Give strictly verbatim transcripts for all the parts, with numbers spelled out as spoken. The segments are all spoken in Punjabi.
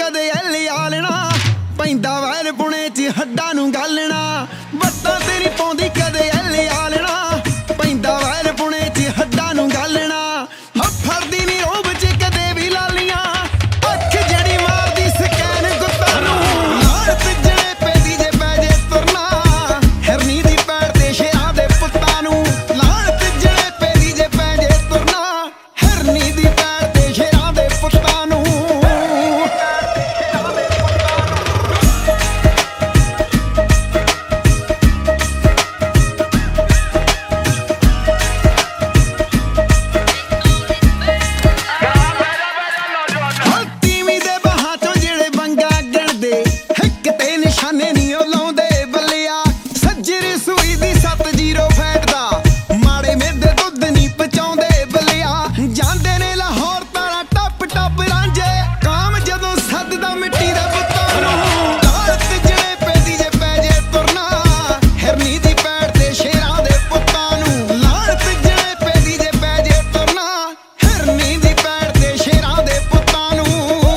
ਕਦੇ ਐਲੇ ਆਲਣਾ ਪੈਂਦਾ ਵੈਰ ਪੁਣੇ ਚ ਹੱਡਾਂ ਨੂੰ ਗਾਲਣਾ ਵੱਟਾਂ ਤੇ ਨਹੀਂ ਪਾਉਂਦੀ ਕਦੇ ਐਲੇ ਆਲਣਾ ਪੈਂਦਾ ਵੈਰ ਪੁਣੇ ਚ ਹੱਡਾਂ ਨੂੰ ਗਾਲਣਾ ਹੋ ਫੜਦੀ ਨਹੀਂ ਰੋਬ ਚ ਕਦੇ ਵੀ ਲਾਲੀਆਂ ਅੱਖ ਜਿਹੜੀ ਮਾਰਦੀ ਸਕੈਨ ਗੁੱਤਾਂ ਨੂੰ ਨਾਲ ਪਿੱਜਣੇ ਪੈਦੀ ਜੇ ਪੈ ਜੇ ਤੁਰਨਾ ਹਰਨੀ ਦੀ ਪੈੜ ਤੇ ਸ਼ੇਰਾਂ ਦੇ ਪੁੱਤਾਂ ਨੂੰ ਨਾਲ ਪਿੱਜਣੇ ਪੈਦੀ ਜੇ ਪੈ ਜੇ ਤੁਰਨਾ ਹਰਨੀ ਦੀ ਪੈੜ ਤੇ ਸ਼ੇਰਾਂ ਦੇ ਪੁੱਤਾਂ ਨੂੰ ਨਿਸ਼ਾਨੇ ਨਹੀਂ ਉਹ ਲਾਉਂਦੇ ਬੱਲਿਆ ਸੱਜਰੀ ਸੂਈ ਦੀ ਸੱਤ ਜ਼ੀਰੋ ਫੈਟਦਾ ਮਾੜੇ ਮੇਦੇ ਦੁੱਧ ਨਹੀਂ ਪਚਾਉਂਦੇ ਬੱਲਿਆ ਜਾਂਦੇ ਨੇ ਲਾਹੌਰ ਤਾਰਾ ਟੱਪ ਟੱਪ ਰਾਂਝੇ ਕਾਮ ਜਦੋਂ ਸੱਦਦਾ ਮਿੱਟੀ ਦੇ ਪੁੱਤਾਂ ਨੂੰ ਨਾਲ ਤਿਜਣੇ ਪੈਦੀ ਜੇ ਪੈ ਜੇ ਤੁਰਨਾ ਹਰਨੀ ਦੀ ਪੈੜ ਤੇ ਸ਼ੇਰਾਂ ਦੇ ਪੁੱਤਾਂ ਨੂੰ ਨਾਲ ਤਿਜਣੇ ਪੈਦੀ ਜੇ ਪੈ ਜੇ ਤੁਰਨਾ ਹਰਨੀ ਦੀ ਪੈੜ ਤੇ ਸ਼ੇਰਾਂ ਦੇ ਪੁੱਤਾਂ ਨੂੰ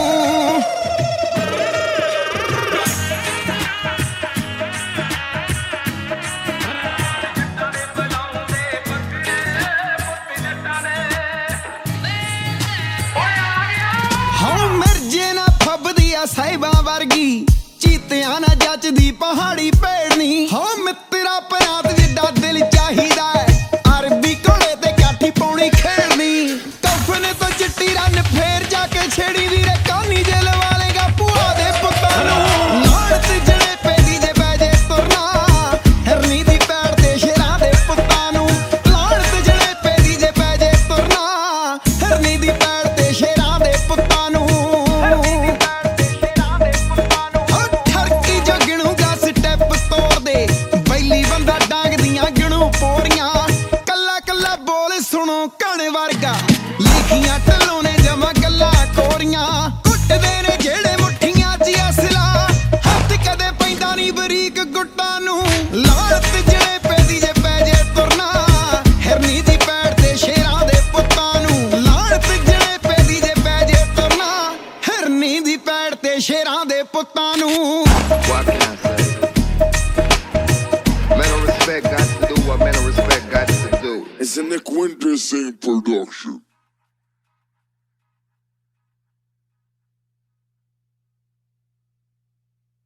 ਹਾਂ ਮਿਰਜੇ ਨਾ ਫੱਬਦੀ ਆ ਸਾਹਿਬਾਂ ਵਰਗੀ ਚੀਤਿਆਂ ਨਾ ਜੱਚਦੀ ਪਹਾੜੀ ਭੇੜਨੀ ਹਾਂ ਮਿੱਤਰਾ ਪਰਾਤ ਜਿੱਡਾ ਦਿਲ ਚਾਹੀਦਾ ਅਰਬੀ ਕੋਲੇ ਤੇ ਕਾਠੀ ਪਾਉਣੀ ਖੇਡਣੀ ਕਫਨ ਤੋਂ ਚਿੱਟੀ ਰੰਨ ਫੇਰ ਜਾ ਕੇ ਛੇੜੀ ਵੀਰੇ ਕਾਨੀ ਜੇ ਲਵਾ ਲੇਗਾ ਭੂਆ ਦੇ ਪੁੱਤਾਂ ਨੂੰ ਨਾਲ ਤਿਜਣੇ ਪੈਦੀ ਜੇ ਪੈ ਜੇ ਤੁਰਨਾ ਹਰਨੀ ਦੀ ਪੈੜ ਤੇ ਸ਼ੇਰਾਂ ਦੇ ਪੁੱਤਾਂ ਨੂੰ ਨਾਲ ਤਿਜਣੇ ਪੈਦੀ ਜੇ ਪੈ ਜੇ ਤੁਰਨਾ ਹਰਨੀ ਦੀ ਪੈੜ ਤੇ ਸ਼ੇਰਾਂ ਦੇ ਪੁੱਤਾਂ ਨੂੰ ਠਰਕੀ ਜੋ ਗਿਣੂਗਾ ਸਟੈਪ ਤੋੜਦੇ ਬੈਲੀ ਬੰਦਾ ਡਾਂਗਦੀਆਂ ਗਿਣੂ ਪੋਰੀਆਂ ਕੱਲਾ ਕੱਲਾ ਬੋਲ ਸੁਣੋ ਕਣ ਵਰਗਾ ਲਿਖੀਆਂ ਢੱਲੋਂ ਨੇ ਜਮਾ ਗੱਲਾਂ ਕੋਰੀਆਂ ਕੁੱਟਦੇ ਨੇ ਜਿਹੜੇ ਮੁੱਠੀਆਂ 'ਚ ਅਸਲਾ ਹੱਥ ਕਦੇ ਪੈਂਦਾ ਨਹੀਂ ਬਰੀਕ ਗੁੱਟਾਂ ਨੂੰ ਲਾਲ ਤਿਜਣੇ ਪੈਦੀ ਜੇ ਪੈ ਜੇ ਤੁਰਨਾ ਹਰਨੀ ਦੀ ਪੈੜ ਤੇ ਸ਼ੇਰਾਂ ਦੇ ਪੁੱਤਾਂ ਨੂੰ ਲਾਲ ਤਿਜਣੇ ਪੈਦੀ ਜੇ ਪੈ ਜੇ ਤੁਰਨਾ ਹਰਨੀ ਦੀ ਪੈੜ ਤੇ ਸ਼ੇਰਾਂ ਦੇ ਪੁੱਤਾਂ ਨੂੰ What can I say? Men of respect got to do what men of respect got to do. It's a Nick Winter same production.